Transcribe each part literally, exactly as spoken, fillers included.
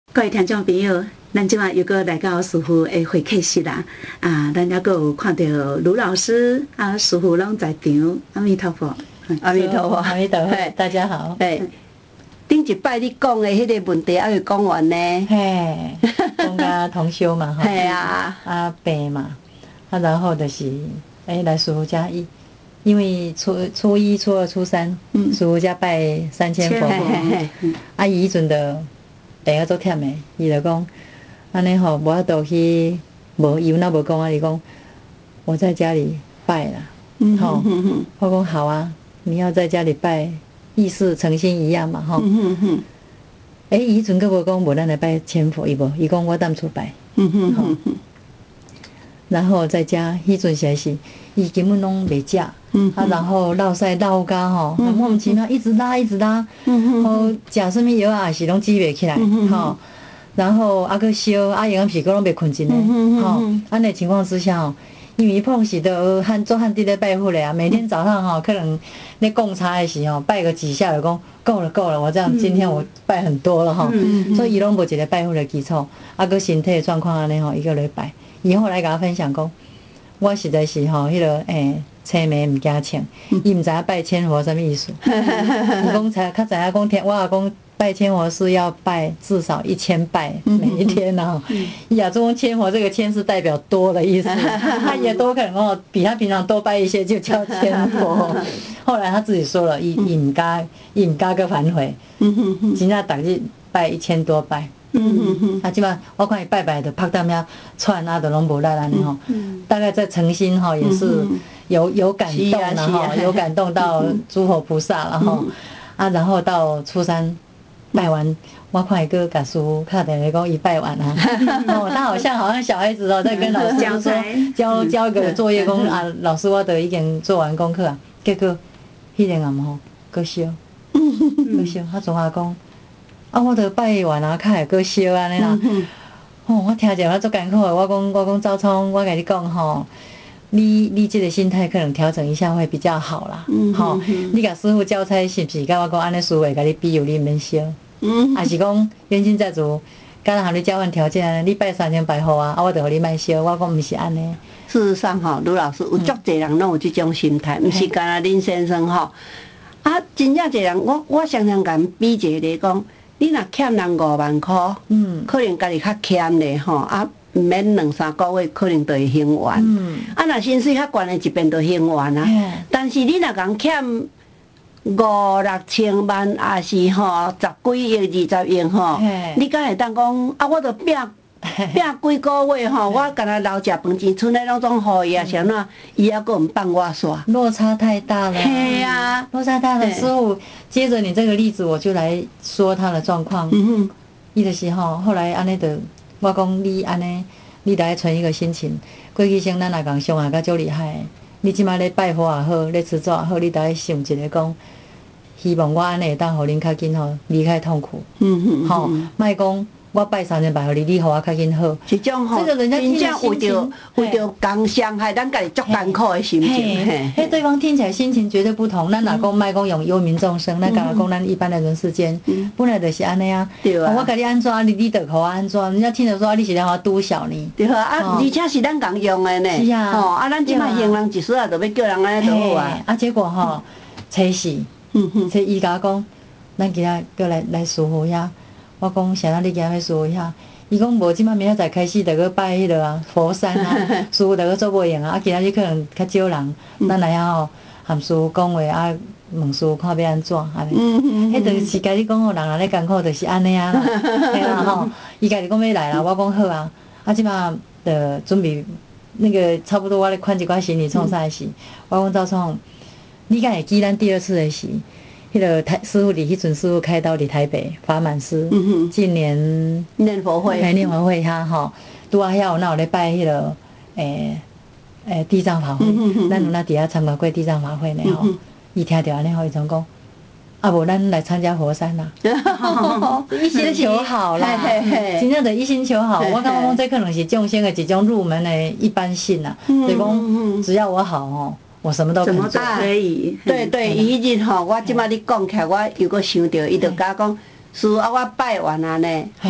各位听众朋友，咱即马又搁来到师傅的会客室啦。啊，咱还搁有看到卢老师啊，师傅拢在场。阿弥陀佛， 阿弥陀佛， 阿弥陀佛，大家好。 嘿，顶一摆你讲的迄个问题还未讲完呢。 嘿，讲甲同修嘛，吼。 嘿啊。 啊病嘛，啊然后就是诶来师傅家一，因为初初一、初二、初三，嗯，师傅家拜三千佛佛，啊伊迄阵的。病啊足忝的，伊就讲，安尼吼，无法度去，无伊那无讲啊，伊讲我在家里拜啦， 嗯吼，我讲好啊，你要在家里拜，意思诚心一样嘛，吼。诶，伊迄阵佫无讲无咱来拜千佛，伊无，伊讲我当初拜，吼。然后在家，迄阵实在是，伊根本拢袂食，啊，然后落屎落甲吼，莫名其妙一直拉一直拉，吼，食什么药啊也是拢止袂起来，吼，然后啊佫烧，啊营养是佫拢袂困真诶，吼，安尼情况之下吼，因为伊碰时都汉做汉地咧拜佛咧啊，每天早上吼可能咧供茶诶时候拜个几下就讲够了够了，我这样今天我拜很多了吼，所以伊拢无一个拜佛诶基础，啊佫身体诶状况安尼吼，伊佫咧拜。伊后来甲我分享讲，我实在是吼，迄个诶，青梅毋惊青，伊毋知影拜千佛什么意思。伊讲才较知影讲天，我也讲拜千佛是要拜至少一千拜每一天啊。伊也说千佛这个千是代表多的意思，他也多可能哦，比他平常多拜一些就叫千佛。后来他自己说了，伊伊毋敢，伊毋敢个反悔，真正逐日拜一千多拜。嗯嗯嗯，啊，即摆我看伊拜拜的拍到遐串啊，都拢无力安尼吼。大概在诚心吼，也是有有感动了吼，有感动到诸佛菩萨了吼。啊，然后到初三拜完，我看伊个甲师傅敲电话讲伊拜完啊，哦，他好像好像小孩子哦，在跟老师说交交个作业讲啊，老师我都已经做完功课啊，结果迄个暗吼搁烧，搁烧，他总阿讲。啊，我着拜完啊，较会阁烧安尼啦。吼，我听者我足艰苦的。我讲，我讲赵聪，我甲你讲吼，你你即个心态可能调整一下会比较好啦。吼，你甲师傅交差是不是？甲我讲安尼师傅会甲你庇佑你免烧。还是讲冤亲债主，敢若和你交换条件安尼，你拜三千拜好啊，啊我着互你莫烧。我讲毋是安尼。 事实上吼，卢老师有足侪人拢有即种心态，毋是干那林先生吼。啊，真正侪人，我我常常甲因比一个讲。你若欠人五万块，嗯，可能家己较欠咧吼，啊，毋免两三个月，可能就会还完。嗯，啊，若薪水较悬的，一遍就还完啊。但是你若共欠五六千万，也是吼十几亿、二十亿吼，你敢会当讲啊？我着拼。拼几个月吼，我干那留食饭钱，剩的拢总互伊啊，是安怎？伊还阁毋放我煞， 落差太大了。 嘿啊， 落差大了。师傅，接着你这个例子，我就来说他的状况。嗯哼，伊就是吼，后来安尼的，我讲你安尼，你来存一个心情。过去生咱也共伤害甲足厉害，你即摆咧拜佛也好，咧吃咒也好，你得想一个讲，希望我安尼会当互恁较紧吼离开痛苦。嗯哼，吼，莫讲。我拜三千拜互你，你互我较紧好。 一种吼，真正为着为着共伤害咱家己足艰苦的心情。 嘿，对方听起来心情绝对不同。咱若讲莫讲用忧民众生，咱敢若讲咱一般的人世间，本来就是安尼啊。 对啊。 我甲你安怎，你你着互我安怎？人家听着说你是来互我拄小呢。 对啊，啊，而且是咱共用的呢。 是啊。 吼，啊，咱即摆行人一丝啊，着要叫人安尼就好啊。 啊，结果吼，初四，初伊甲我讲，咱今仔过来来师傅遐。我讲啥人你今仔要师傅遐？伊讲无，即摆明仔载开始，着去拜迄落啊佛山啊，师傅着去做无用啊。啊，今仔日可能较少人，咱来遐吼，含师傅讲话啊，问师傅看要安怎安尼。迄著是家己讲吼，人若咧艰苦，着是安尼啊啦，嘿啦吼。伊家己讲要来啦，我讲好啊。啊，即摆着准备那个差不多，我咧款一寡行李创啥时，我讲赵创，你敢会记咱第二次的时？迄个台师傅伫迄阵，师傅开刀伫台北法满师，嗯、今年念佛会， 念佛会遐吼，拄啊遐有那有咧拜迄、那个诶诶、欸欸、地藏法会，嗯、咱有那伫遐参加过地藏法会呢吼，伊、嗯、听着安尼吼，伊总讲，啊无咱来参加佛山啦，一心求好啦，真正的一心求好。我感觉讲这可能是众生的一种入门的一般性啦，所以讲只要我好吼。我什么都可以，对对，伊迄日吼，我即摆你讲起来，我又搁想到，伊就甲讲，师傅啊，我拜完啊呢，吼，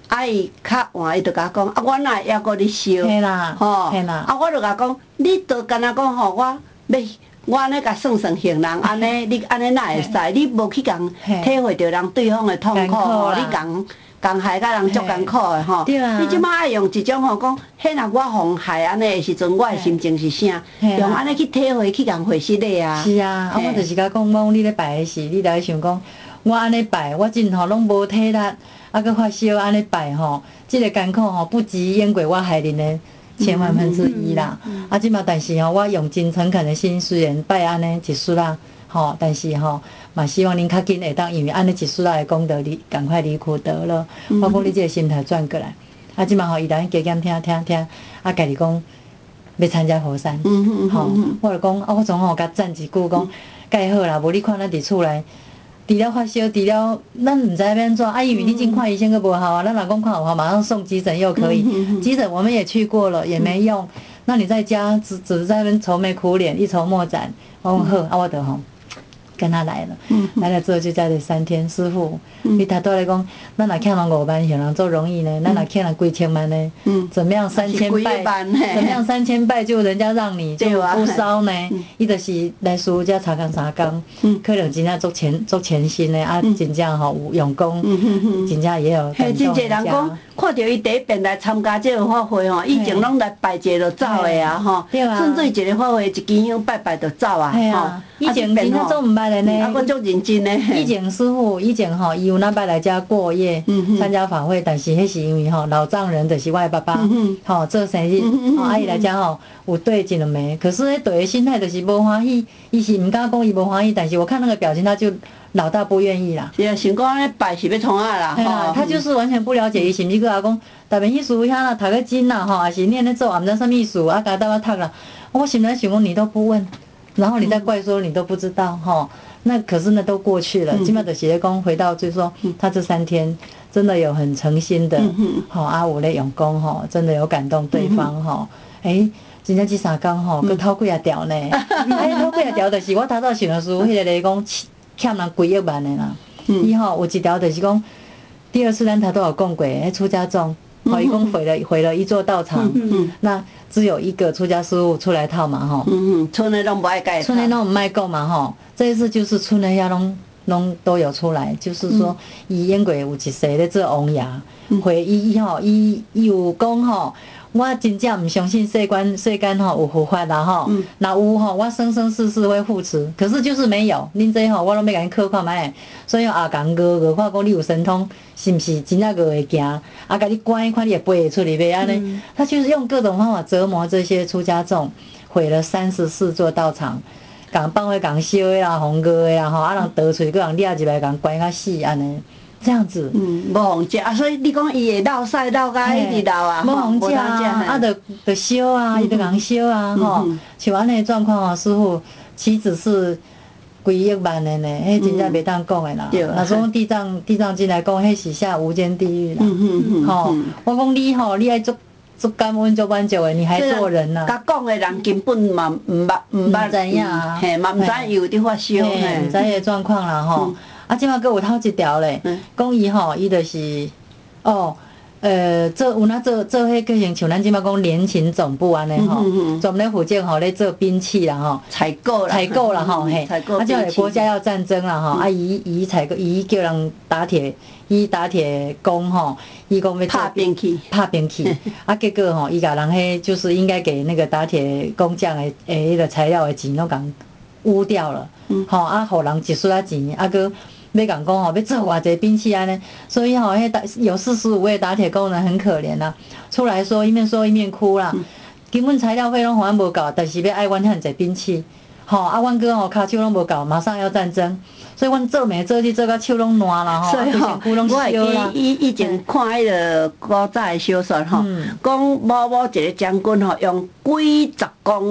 啊伊较换，伊就甲我讲，啊我哪会还阁你烧？ 嘿啦， 吼， 嘿啦， 啊我就甲讲，你就干那讲吼，我要我安尼甲算算行人，安尼你安尼哪会使？你无去共体会着人对方的痛苦吼，你共共害甲人足艰苦的吼。 对啊。 你即摆爱用一种吼讲，迄若我互害安尼的时阵，我的心情是啥？用安尼去体会去共回息的啊。 是啊，啊我就是甲讲讲，你咧拜的时，你来想讲，我安尼拜，我真吼拢无体力，啊，佮发烧安尼拜吼，即个艰苦吼，不及淹过我害人的千万分之一啦。啊，即嘛，但是吼，我用真诚恳的心，虽然拜安尼一束啦，吼，但是吼，嘛希望恁较紧会当，因为安尼一束啦的功德，你赶快离苦得乐。我讲你这个心态转过来，啊，即嘛吼，伊来加减听听听，啊，家己讲要参加佛山，吼，我就讲啊，我总吼甲赞一句讲，介好啦，无你看咱伫厝内。除了发烧，除了咱唔知要安怎，啊，因为你进看医生个无好啊，咱老公看有好，马上送急诊又可以。急诊我们也去过了，也没用。那你在家只只是在那边愁眉苦脸，一筹莫展。我讲好，啊，我就吼跟他来了，来了之后就在这三天，师傅，你他都来讲，咱若欠人五万，有人做容易呢，咱若欠人几千万呢，怎么样三千拜，怎么样三千拜就人家让你就不烧呢？伊就是来师傅家查工三工，可能真正做全做全新的啊，真正吼有用功，真正也有感动人家。 真侪人讲，看到伊第一遍来参加这个法会吼，以前拢来拜一就走的啊吼，甚至一个法会一支香拜拜就走啊吼。 以前真正做毋捌的呢， 啊，我足认真的。 以前师傅以前吼，伊有那摆来遮过夜，参加法会，但是迄是因为吼老丈人就是我的爸爸，吼做生日，吼啊伊来遮吼有对一两枚，可是迄对的心态就是无欢喜，伊是毋敢讲伊无欢喜，但是我看那个表情，他就老大不愿意啦。 是啊，想讲安尼拜是要创啊啦， 吼，他就是完全不了解伊是毋是佮我讲，逐边去师傅遐啦，读个经啦，吼，还是念咧咒，也毋知啥物意思，啊，甲搭我读啦，我心内想讲你都不问。然后你再怪说你都不知道哈，那可是那都过去了。今麦的协工回到就是说，他这三天真的有很诚心的，好啊，我咧用功哈，真的有感动对方哈。哎，真正这三天吼，佮偷几啊条呢？哎，偷几啊条就是我头头想的书，迄个来讲欠人几亿万的啦。伊吼有一条就是讲，第二次咱头都有讲过，迄出家众。好，一共毁了毁了一座道场，那只有一个出家师傅出来套嘛，吼。嗯嗯，村内拢不爱盖。 村内拢唔爱讲嘛，吼。这一次就是村内遐拢拢都有出来，就是说伊演过有一世咧做王爷，回伊吼伊伊有讲吼。我真正唔相信世间世间吼有佛法啦吼，那有吼我生生世世会护持，可是就是没有。恁这吼我拢要甲恁考看卖，所以也讲学学看讲你有神通，是毋是真正学会行？啊，甲你关看你会背会出里边安尼，他就是用各种方法折磨这些出家众，毁了三十四座道场，共放火共烧的啦，红歌的啦吼，啊人倒喙个人掠入来共关甲死安尼。这样子， 嗯，无互食啊，所以你讲伊会落屎落甲一直落啊， 无互食啊，啊，着着烧啊，伊着共烧啊，吼，像安尼状况哦，师傅岂止是几亿万的呢？迄真正袂当讲的啦。若说讲地藏地藏经来讲，迄是下无间地狱啦。吼，我讲你吼，你爱做做感恩做挽救的，你还做人呐？ 甲讲的人根本嘛毋捌毋捌知影啊， 嘿，嘛毋知伊有伫发烧， 嘿，毋知迄个状况啦，吼。啊，即马佫有头一条咧，讲伊吼，伊就是哦，呃，做有哪做做迄个像像咱即马讲联勤总部安尼吼，专门咧负责吼咧做兵器啦吼， 采购啦， 采购啦吼，嘿，啊，叫国家要战争啦吼，啊，伊伊采购，伊叫人打铁，伊打铁工吼，伊讲要拍兵器， 拍兵器，啊，结果吼，伊甲人迄就是应该给那个打铁工匠的诶迄个材料的钱拢共污掉了，吼啊，互人一丝仔钱，啊，佮。要讲讲吼，要做偌济兵器安尼，所以吼，迄打有四十五位打铁工人很可怜啦，出来说一面说一面哭啦，根本材料费拢互阮无够，但是要爱阮遐济兵器，吼啊，阮哥吼骹手拢无够，马上要战争，所以阮做咩做去做到手拢烂啦吼， 所以吼，我会记以以前看迄个古早的小说吼，讲某某一个将军吼，用几十公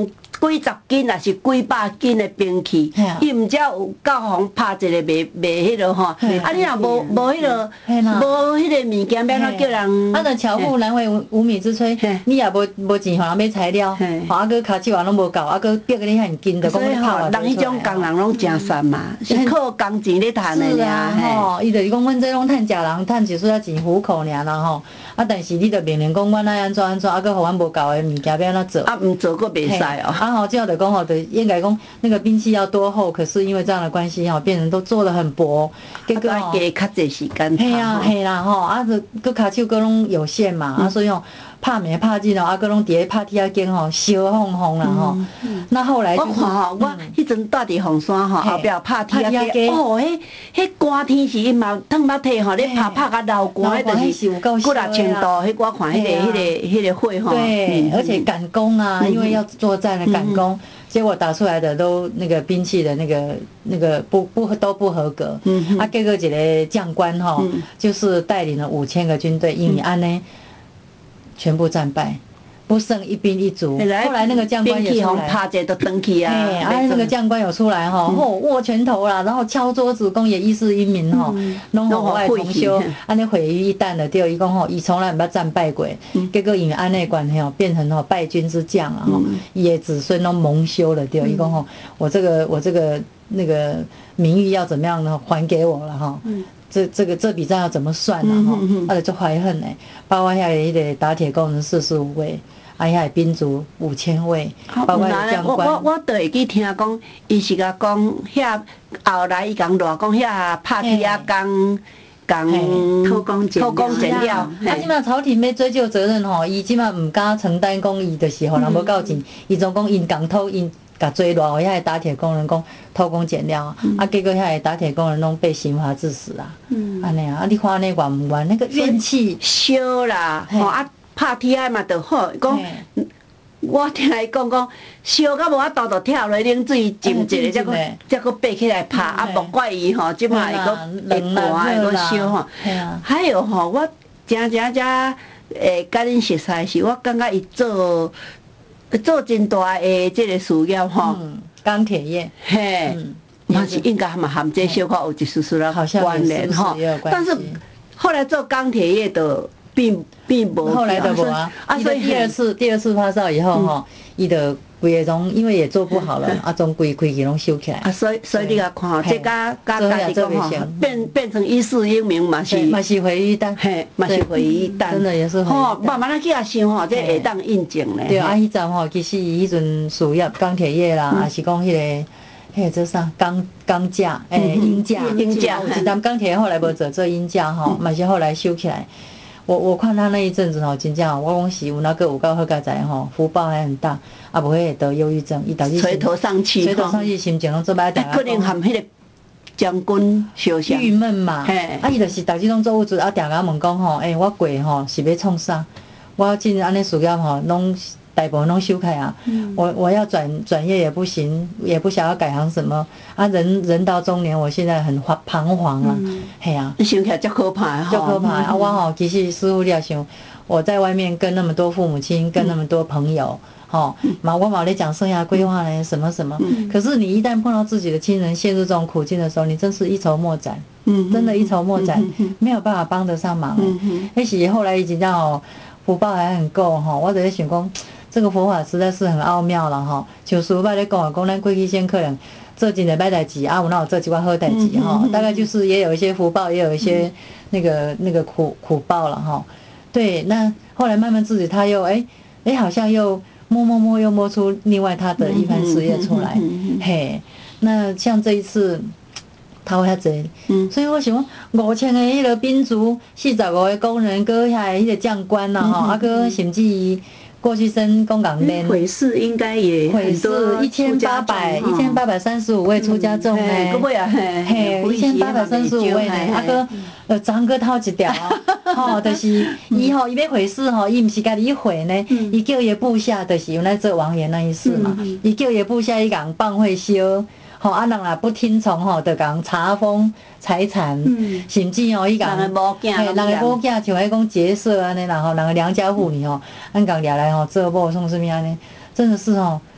几十斤也是几百斤的兵器，伊毋只有教互拍一个卖卖迄落吼，啊你若无无迄落无迄个物件，要怎叫人？ 啊，著巧妇难为无米之炊，你也无无钱互人买材料，吼啊，佮骹手也拢无够，啊，佮逼个你遐紧，著讲你拍偌人迄种工人拢真善嘛，是靠工钱咧趁的尔。 吼，伊就是讲，阮这拢趁食人，趁一撮仔钱糊口尔啦吼。啊，但是你著命令讲，阮爱安怎安怎，啊，佮互阮无够的物件要安怎做？ 啊，毋做佫袂使哦。 啊，吼，这样著讲吼，著应该讲那个兵器要多厚，可是因为这样的关系吼，变成都做得很薄， 结果吼，加较济时间。 嘿啊，嘿啦吼，啊，著佮骹手佮拢有限嘛，啊，所以吼。拍袂拍紧哦，啊，佮拢伫咧拍铁仔间吼，烧烘烘啦吼。那后来我看吼，我迄阵住伫凤山吼，后壁拍铁仔间，哦，迄迄寒天时伊嘛烫把体吼，咧拍拍甲流汗，迄就是几若千度，迄我看迄个迄个迄个火吼。 对，而且赶工啊，因为要作战的赶工，结果打出来的都那个兵器的那个那个不不都不合格。啊，结果一个将官吼，就是带领了五千个军队，因为安尼。全部战败，不剩一兵一卒。后来那个将官也出来， 拍者都登去啊！ 哎，啊，那个将官有出来哈，吼握拳头啦，然后敲桌子，讲也一世英名吼，拢互我同修，安尼毁于一旦的。对，伊讲吼，伊从来毋捌战败过，结果因为安内关系吼，变成吼败军之将啊吼，伊的子孙拢蒙羞了。对，伊讲吼，我这个我这个那个名誉要怎么样呢？还给我了哈。这这个这笔账要怎么算呢？哈，啊，就怀恨呢。包括遐个迄个打铁工人四十五位，啊，遐个兵卒五千位，包括将官。 我我我都会去听讲，伊是甲讲遐后来伊讲偌讲遐拍铁仔工工偷工偷工减料。啊， 即马朝廷要追究责任吼，伊即马毋敢承担讲伊就是互人无够钱，伊总讲因共偷因。甲追偌，遐个打铁工人讲偷工减料，啊，结果遐个打铁工人拢被刑罚致死啊，安尼啊，啊，你看安尼冤毋冤？那个怨气烧啦，吼啊，拍铁仔嘛就好，讲我听伊讲讲烧到无法度，就跳落冷水浸一下，才佫才佫爬起来拍，啊，莫怪伊吼，即摆会佫会寒会佫烧吼。还有吼，我真正正诶，甲恁熟悉是，我感觉伊做。做真大的这个事业吼， 钢铁业， 嘿，嘛是应该嘛含这小可有一丝丝啦关联吼。但是后来做钢铁业的并并无， 后来的无啊。啊，所以第二次第二次发烧以后吼，伊的规个拢因为也做不好了，啊，总规开起拢收起来。 啊，所以所以你甲看，这甲甲家己讲吼，变变成一世英名嘛是嘛是毁于一旦， 嘿，嘛是毁于一旦， 真的也是吼，慢慢啊去啊想吼，这会当印证咧。 对啊，迄阵吼，其实伊迄阵事业钢铁业啦，也是讲迄个迄个做啥钢钢架，诶，鹰架， 鹰架， 有一单钢铁后来无做做鹰架吼，嘛是后来收起来。我我看他那一阵子吼，真正我讲是有那个有够好佳哉吼，福报还很大，啊，无迄个得忧郁症，伊导致垂头丧气， 垂头丧气，心情拢做歹定。 可能含迄个将军相像。 郁闷嘛，啊，伊就是导致拢做有做，啊，定甲问讲吼，诶，我过吼是要创啥？我进安尼事业吼，拢大部分拢收开啊。我我要转转业也不行，也不想要改行什么。啊，人人到中年，我现在很彷徨啊，嘿啊， 你想起来足可怕吼， 足可怕啊！我吼其实师父你也想，我在外面跟那么多父母亲，跟那么多朋友，吼，嘛我嘛咧讲生涯规划呢，什么什么。可是你一旦碰到自己的亲人陷入这种苦境的时候，你真是一筹莫展，真的，一筹莫展，没有办法帮得上忙。那是后来已经让吼福报还很够吼，我就咧想讲。这个佛法实在是很奥妙了哈，像师父咧讲啊，讲咱过去先可能做一个歹代志，啊有哪有做一寡好代志哈，大概就是也有一些福报，也有一些那个那个苦苦报了哈。对，那后来慢慢自己他又哎哎、欸欸、好像又摸摸摸又摸出另外他的一番事业出来，嘿，那像这一次。头遐济，所以我想讲五千个迄个兵卒，四十五个工人，搁遐迄个将官啦吼，啊，搁甚至于过去生公港边， 毁事应该也毁事一千八百一千八百三十五位出家众呢，嘿，一千八百三十五位呢，啊，搁呃张搁偷一条，吼，就是伊吼伊要毁事吼，伊毋是家己毁呢，伊叫伊部下，就是原来做王爷那一世嘛，伊叫伊部下伊共放火烧。吼，啊，人若不听从吼，就共查封财产，嗯、甚至吼，伊共人个某囝， 人个某囝像迄讲劫色安尼啦吼，人个良家妇女吼，咱共掠来吼做某创什么安尼，真的是吼，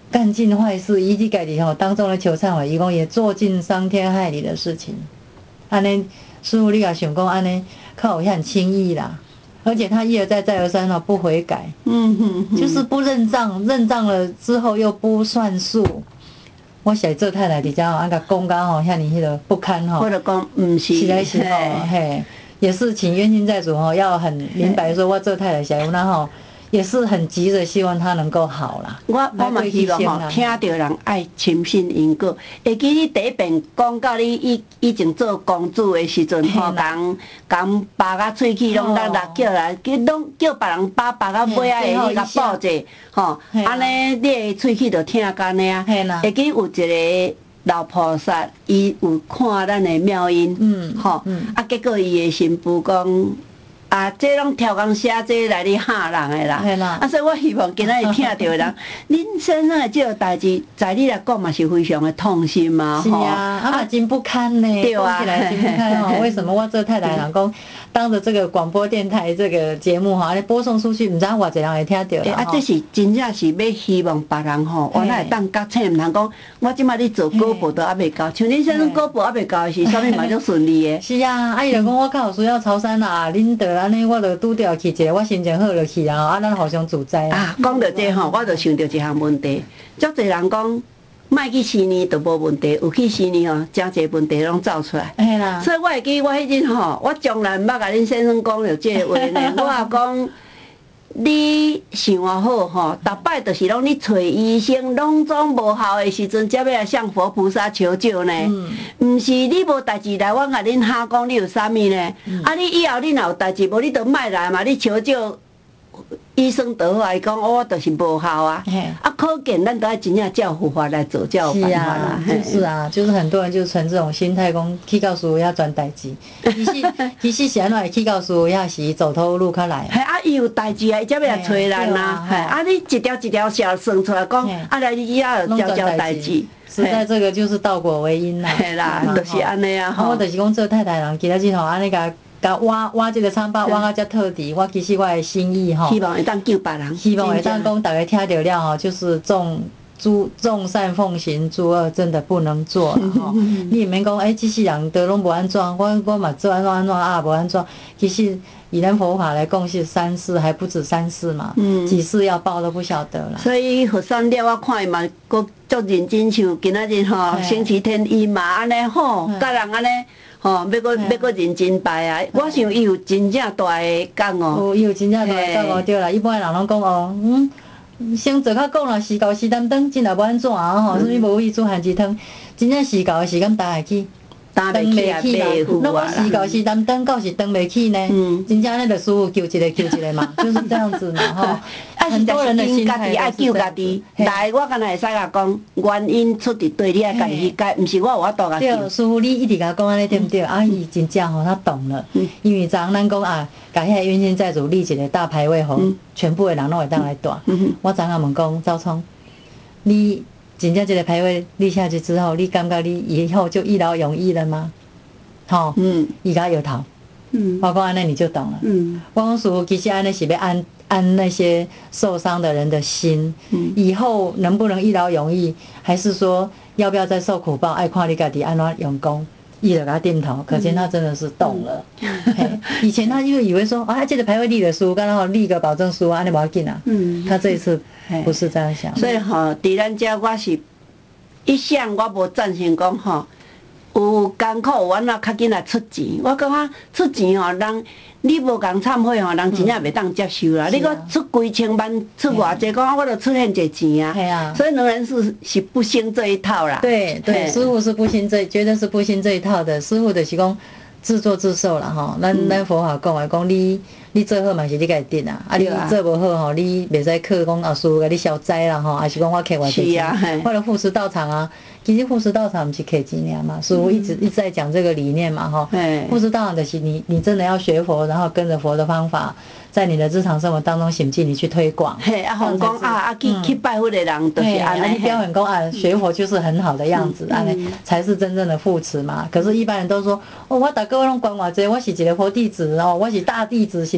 干尽坏事，以及家己吼当中的求忏悔，伊讲也做尽伤天害理的事情。安尼，师父你也想讲安尼，靠有遐轻易啦。而且他一而再再而三哦不悔改， 嗯哼哼， 就是不认账，认账了之后又不算数。我写做太太伫遮吼，按甲讲甲吼，遐尼迄个不堪吼。 或者讲毋是， 是来是吼，嘿，也是请冤亲债主吼，要很明白说，我做太太小有那吼。也是很急着希望他能够好啦。 我我嘛希望吼，听到人爱深信因果。会记你第一遍讲到你以以前做公主的时阵吼，讲讲扒甲喙齿拢落落叫来，叫拢叫别人扒扒到尾仔的，你甲报者吼，安尼你的喙齿就疼干呢啊。会记有一个老菩萨，伊有看咱的妙音，嗯，吼，啊，结果伊的新妇讲。啊，这拢超工写这来咧吓人的啦，啊，所以我希望今仔日听到的人，恁先生的这个代志，在你来讲嘛是非常的痛心嘛， 是啊，啊嘛真不堪呢， 对啊， 讲起来真不堪哦。为什么我做太太人讲，当着这个广播电台这个节目哈，播送出去，唔知偌济人会听到啦。 啊，这是真正是要希望别人吼，原来会当觉醒，唔通讲我即摆咧做果报都还袂到，像恁先生果报还袂到是啥物嘛足顺利的。 是啊，啊伊就讲我较有需要潮汕啦，恁得安尼我就拄着去一个，我心情好就去啊，啊咱互相自在啊。 啊，讲到这吼，我就想到一项问题，足侪人讲。莫去死呢，就无问题；有去死呢吼，真侪问题拢走出来。 嘿啦， 所以我会记我迄阵吼，我从来毋捌甲恁先生讲着即个话呢。我也讲，你想偌好吼，逐摆就是拢你找医生，拢总无效的时阵，才要来向佛菩萨求救呢。嗯，毋是你无代志来，我甲恁哈讲，你有啥物呢？嗯、啊，你以后你若有代志，无你就莫来嘛，你求救。医生倒来讲，我就是无效啊！啊，可见咱都要真正照佛法来做，照办法啦。 就是啊，就是很多人就存这种心态，讲去告诉我要转代志，其实其实是安怎去告诉我要是走投路较来。 系啊，伊有代志啊，伊才要来找咱呐。系啊，你一条一条写算出来讲，啊来你以后交交代志。 实在这个就是倒果为因啦。 系啦，就是安尼啊。 我就是讲做太太人，其他日吼安尼甲。甲挖挖这个疮疤挖到遮透底，我其实我的心意吼， 希望会当救别人， 希望会当讲大家听到了吼，就是众诸众善奉行，诸恶真的不能做了吼。你也免讲，哎，这世人都拢无安怎，我我嘛做安怎安怎啊，无安怎。其实以咱佛法来讲是三世，还不止三世嘛，嗯、几世要报都不晓得了。 所以佛山了，我看伊嘛，佫足认真像今仔日吼，星期天伊嘛安尼好，甲人安尼。吼，要搁要搁认真拜啊！我想伊有真正大的讲哦。 有，伊有真正大的讲哦，对啦。一般的人拢讲哦，嗯，先做较讲啦，时到时担当，真也无安怎啊吼，什物无味煮番薯汤，真正时到的时间担会起， 担袂起啦， 拢讲时到时担当，到是担袂起呢。真正安尼就师傅求一个求一个嘛，就是这样子嘛吼。很多人的心态爱救家己，来我敢若会使甲讲，原因出伫对，你爱家己去解，毋是我有法度甲救。 对，师傅你一直甲讲安尼对不对？啊，伊真正吼，他懂了，因为昨咱讲啊，甲遐冤亲债主立一个大牌位吼，全部的人拢会当来带。我昨下问讲，赵聪，你真正这个牌位立下去之后，你感觉你以后就一劳永逸了吗？吼，嗯，伊甲摇头。嗯，我讲安尼你就懂了。嗯，我讲师傅其实安尼是要安。安那些受伤的人的心，嗯、以后能不能一劳永逸，还是说要不要再受苦报？爱看你家己安怎用功，伊就给他点头，可见他真的是懂了。嗯、以前他就以为说啊，这个牌位立的书，刚好立个保证书，安尼无要紧啊。嗯，他这一次不是这样想。 所以吼，伫咱遮我是一向我无赞成讲吼，有艰苦有安怎较紧来出钱。我感觉出钱吼，人。你无共忏悔吼，人真正袂当接受啦。嗯、你搁出几千万，出偌济，讲我著出现这钱啊。啊所以能人是是不兴这一套啦。 对对，师父是不兴这，绝对是不兴这一套的。师父就是讲自作自受啦吼。咱咱佛法讲诶，讲你你做好嘛是你家己定啊，啊你做无好吼，你袂使靠讲啊师父甲你消灾啦吼，还是讲我欠偌济钱，或者护持道场啊。其实护持道场不是客气尔嘛，师父一直一直在讲这个理念嘛，哈。护持道场就是你你真的要学佛，然后跟着佛的方法，在你的日常生活当中行进，你去推广。 嘿，啊，红讲啊啊去去拜佛的人都是安尼。 你不要很讲啊，学佛就是很好的样子，安尼才是真正的护持嘛。可是，一般人都说，哦，我大哥拢管偌济，我是一个佛弟子哦，我是大弟子，行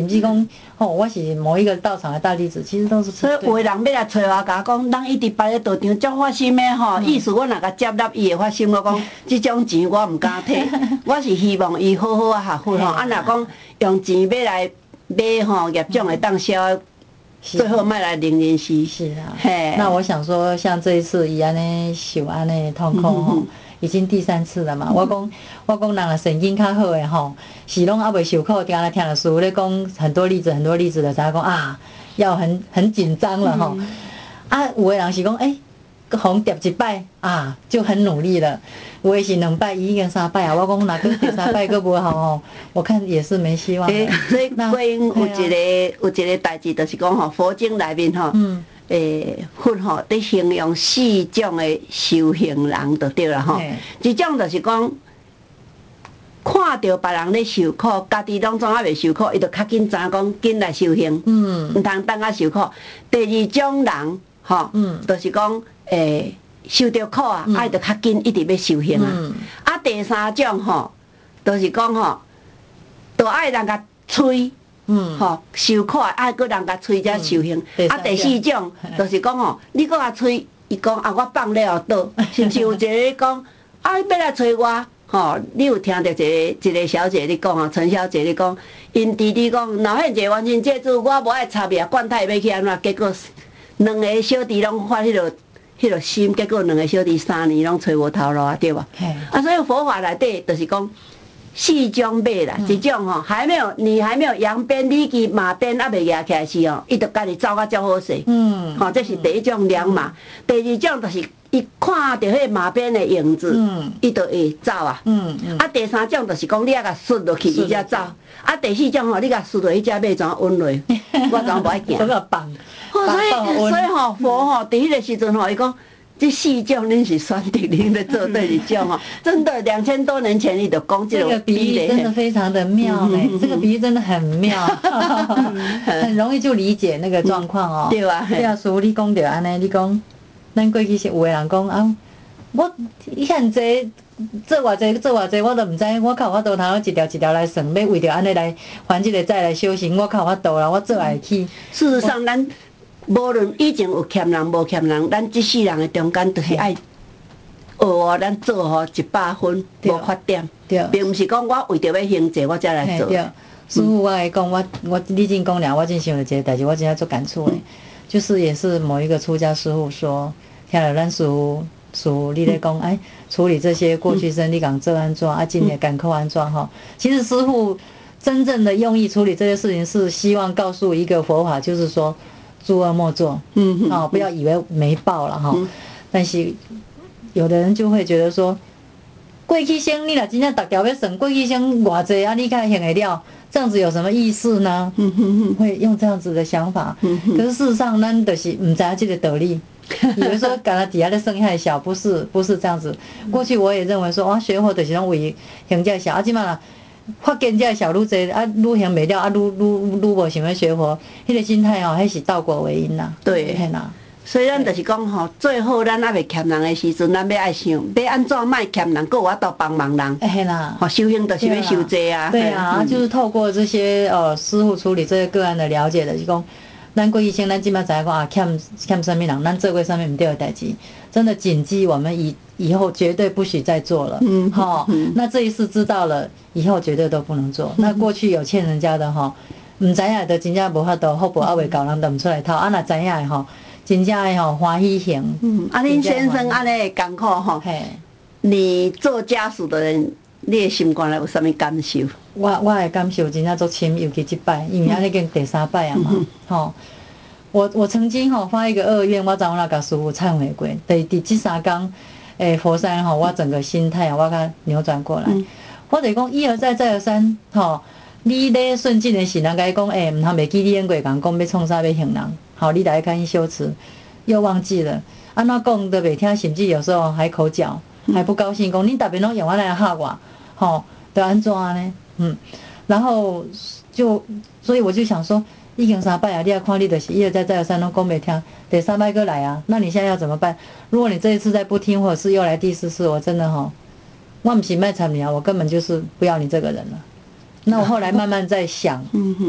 甚至讲吼，我是某一个道场的大弟子，其实都是不所以对。 有的人要来找我，甲我讲，咱一直摆咧道场足发心的吼，意思我若甲接纳伊的发心，我讲即种钱我毋敢摕，我是希望伊好好啊学佛吼。啊，若讲用钱要来买吼业种会当消，最好莫来零零四。 是啊， 嘿。 那我想说，像这一次伊安尼受安尼痛苦吼。已经第三次了嘛，我讲我讲人啊神经较好的吼，是拢还未受苦，听了听了师父咧讲很多例子很多例子的，才讲啊，要很很紧张了吼。嗯、啊，有的人是讲诶，红叠一摆啊，就很努力了。有的是两摆，伊已经三摆啊。我讲若个第三摆个无好吼，我看也是没希望。 诶，所以观音有一个、啊、有一个代志，就是讲吼，佛经内面吼。嗯诶，佛吼伫形容四种的修行人就对啦吼。一种就是讲，看到别人咧受苦，家己拢总还未受苦，伊就较紧知讲紧来修行，嗯，毋通等啊受苦。第二种人吼，嗯，就是讲诶受着苦啊，啊伊就较紧一直要修行啊。嗯、啊，第三种吼，就是讲吼，都爱人甲催。嗯，吼，受苦爱搁人甲催才受刑，嗯、啊，第四种就是讲吼，你搁甲催，伊讲啊，我放了倒，甚至有一个讲啊，要来催我，吼，你有听到一个一个小姐你讲吼，陈小姐你讲，因弟弟讲，若迄个完全借助我无爱插伊，管他要去安怎，结果两个小弟拢发迄落迄落心，结果两个小弟三年拢找无头路啊，对吧？啊，所以佛法内底就是讲。四种马啦，一种吼还没有，你还没有扬鞭立骑，马鞭还未压起来时吼，伊就家己走啊，足好势。嗯，吼，这是第一种良马。第二种就是伊看到迄马鞭的影子，嗯，伊就会走啊。嗯嗯。啊，第三种就是讲你啊，甲摔落去，伊才走。啊，第四种吼，你甲摔落去，只马怎稳落？我怎无爱行？ 都要绑。 所以所以吼，佛吼，伫迄个时阵吼，伊讲。这四种恁是选择恁要做对一种哦，真的两千多年前你就讲这个比喻真的非常的妙嘞，这个比喻真的很妙，很容易就理解那个状况哦。 对啊， 对啊，师父你讲着安尼，你讲，咱过去是有的人讲啊，我遐济做偌济做偌济，我都毋知，我靠，我都通一条一条来算，要为着安尼来还这个债来修行，我靠，我倒啦，我做会起。 事实上，咱。无论以前有欠人无欠人，咱这世人的中间就是爱学哦，咱做吼一百分无缺点，并毋是讲我为着要行者我才来做。 师父，我来讲，我我你真讲了，我真想到一个代志，我真正做感触诶，就是也是某一个出家师父说，听了咱师父师父你咧讲，哎，处理这些过去生你讲做安怎啊，今年赶扣安怎吼？其实师父真正的用意处理这些事情，是希望告诉一个佛法，就是说。诸恶莫作，嗯，哦，不要以为没报了哈。但是有的人就会觉得说，过去生你若真正逐条要算，过去生偌济啊，你才行得了，这样子有什么意思呢？会用这样子的想法。可是事实上，咱就是唔知这个道理，以为说干那底下的生害小，不是不是这样子。过去我也认为说，哇，学佛就是拢为行者小，啊，即嘛。发现这小愈济啊，愈行袂了啊，愈愈愈无想要学佛，迄、那个心态哦，迄是倒果为因啦。 对，啦。所以咱就是讲吼，最好咱还未欠人的时阵，咱要爱想，要安怎莫欠人，搁有法度帮忙人。哎啦，吼修行就是要受罪啊。 对啊，嗯、就是透过这些呃师父处理这些个案的了解的，就讲，咱过去先咱即摆知影讲啊，欠欠什么人，咱做过什么毋对的代志，真的谨记我们以以后绝对不许再做了。嗯，好、嗯，那这一次知道了。以后绝对都不能做。那过去有欠人家的吼，唔知影的真正无法度福报，啊未够人就唔出来讨。啊若知影的吼，真正的吼欢喜行。 嗯，啊恁先生安尼艰苦吼，你做家属的人，你的心肝内有啥物感受？ 我我的感受真正足深，尤其这摆，因为安尼已经第三摆啊嘛，吼、嗯。我我曾经吼发一个恶愿，我昨昏甲师父忏悔过。第第这三天，诶佛山吼，我整个心态我甲扭转过来。嗯，我就讲一而再再而三，吼，你咧顺境的时，人甲伊讲，诶，毋通袂记你演过讲，讲要创啥要行人，好，你来看修持，又忘记了，安怎讲都袂听，甚至有时候还口角，还不高兴，讲你特别拢用我来吓我，吼，都安怎呢？嗯，然后就，所以我就想说，已经三摆啊，你要看你就是一而再再而三拢讲袂听，第三摆过来啊，那你现在要怎么办？如果你这一次再不听，或者是又来第四次，我真的吼。我不是卖惨你啊，我根本就是不要你这个人了。那我后来慢慢在想，嗯哼，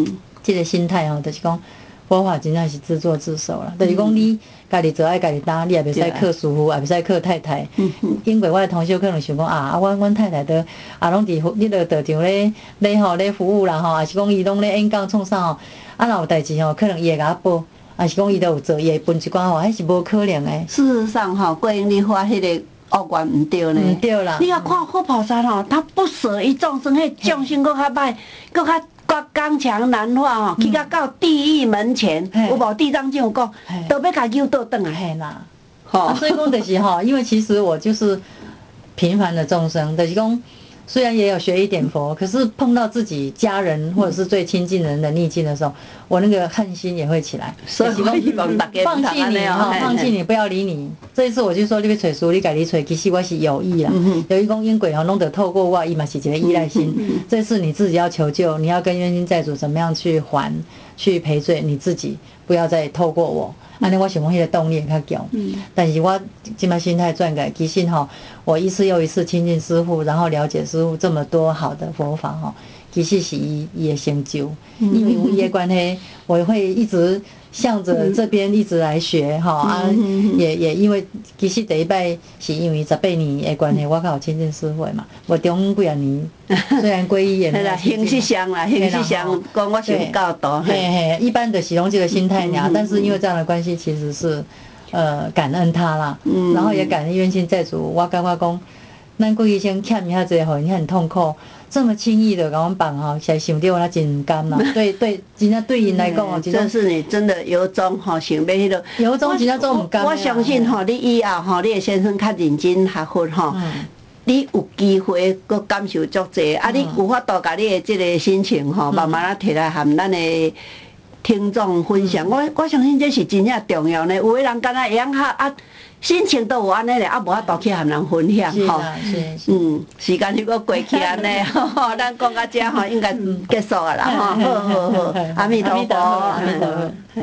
这个心态吼，就是讲佛法真正是自作自受啦。就是讲你家己做爱家己担，你也袂使靠师傅，也袂使靠太太。因为我的同学可能想讲啊，阮阮太太都啊拢伫你个道场咧咧吼咧服务啦吼，也是讲伊拢咧演讲创啥吼，啊若有代志吼，可能伊会甲我报。啊是讲伊都有做，伊会分一寡吼，迄是无可能诶。 事实上吼，桂英你发迄个恶缘毋对呢。 毋对啦。 你若看佛菩萨吼，他不舍一众生，迄众生搁较歹，搁较搁刚强难化吼，去甲到地狱门前，有无地藏经有讲，都要甲诱导转来。 嘿啦，吼，所以讲就是吼，因为其实我就是平凡的众生，就是讲。虽然也有学一点佛，可是碰到自己家人或者是最亲近人的逆境的时候，我那个恨心也会起来。 所以我希望大家放弃你哈，放弃你，不要理你。这一次我就说你要找书，你家己找，其实我是有意啦。有一讲因果吼，弄得透过我，伊嘛是一个依赖心。这次你自己要求救，你要跟冤亲债主怎么样去还、去赔罪，你自己不要再透过我。安尼我想讲，迄个动力会较强，但是我即摆心态转改，其实吼，我一次又一次亲近师父，然后了解师父这么多好的佛法吼，其实是伊伊的成就，因为有伊的关系，我会一直向着这边一直来学吼啊，也也因为其实第一摆是因为十八年的关系，我较有亲近师父嘛，我中几啊年虽然皈依也没有形式上啦，形式上讲我想教导， 嘿嘿，一般的是用这个心态俩，但是因为这样的关系，其实是呃感恩他啦，然后也感恩冤亲债主，我感觉讲，咱过去先欠伊遐济，互因很痛苦。这么轻易的甲阮放吼，实想着我真甘啦。对对，真正对因来讲哦， 这是你真的由衷吼想要迄个。 由衷真正做毋甘。 我相信吼，你以后吼，你的先生较认真学佛吼，你有机会搁感受足济，啊，你有法度甲你的即个心情吼，慢慢啊摕来含咱的听众分享。我我相信这是真正重要呢。有的人敢若会晓学啊。心情都有安尼咧，啊无法度去和人分享吼。嗯，时间如果过去安尼，吼，咱讲到这吼，应该结束啊啦吼。好好好，阿弥陀佛，阿弥陀佛。